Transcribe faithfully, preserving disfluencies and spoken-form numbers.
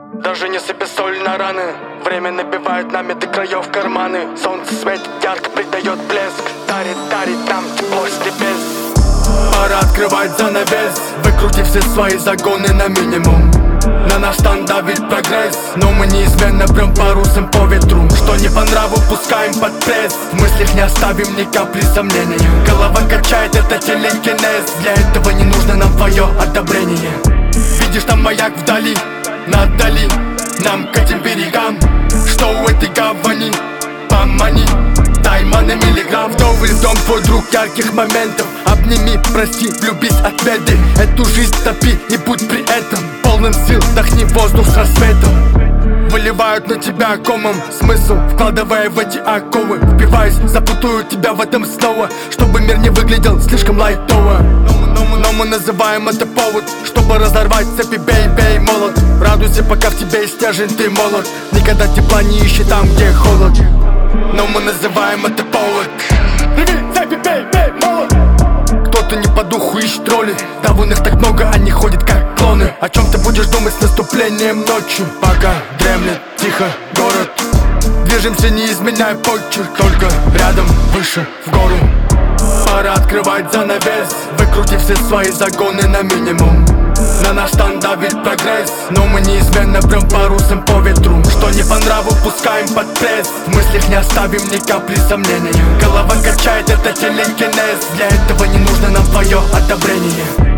Даже не сыпя соль на раны. Время набивает нами до краев карманы. Солнце светит ярко, придает блеск. Дарит, дарит нам тепло с небес. Пора открывать занавес. Выкрути все свои загоны на минимум. На наш стан давит прогресс, но мы неизменно прям парусом по ветру. Что не по нраву, пускаем под пресс. В мыслях не оставим ни капли сомнения. Голова качает, это телекинез. Для этого не нужно нам твое одобрение. Видишь там маяк вдали, надали нам к этим берегам. Что у этой гавани, помани, дай маны миллиграмм. Вдовый дом, твой друг ярких моментов. Обними, прости, влюбись от беды. Эту жизнь топи и будь при этом полным сил, вдохни воздух с рассветом. Выливают на тебя комом смысл, вкладывая в эти оковы. Впиваясь, запутаю тебя в этом снова, чтобы мир не выглядел слишком лайтово. Но мы, но мы называем это повод, чтобы разорвать цепи, бей, бей, молот. Радуйся, пока в тебе есть стержень, ты молод. Никогда тепла не ищи там, где холод. Но мы называем это повод. Рви цепи, бей, бей, молот. Кто-то не по духу ищет роли. Да в них так много, они ходят как клоны. О чем ты будешь думать с наступлением ночи? Пока дремлет тихо город. Движемся, не изменяя почерк, только рядом, выше, в гору. Пора открывать занавес. Выкрути все свои загоны на минимум. На наш стан давит прогресс, но мы неизменно прям парусом по ветру. Что не по нраву, пускаем под пресс. В мыслях не оставим ни капли сомнения. Голова качает, это телекинез. Для этого не нужно нам твое одобрение.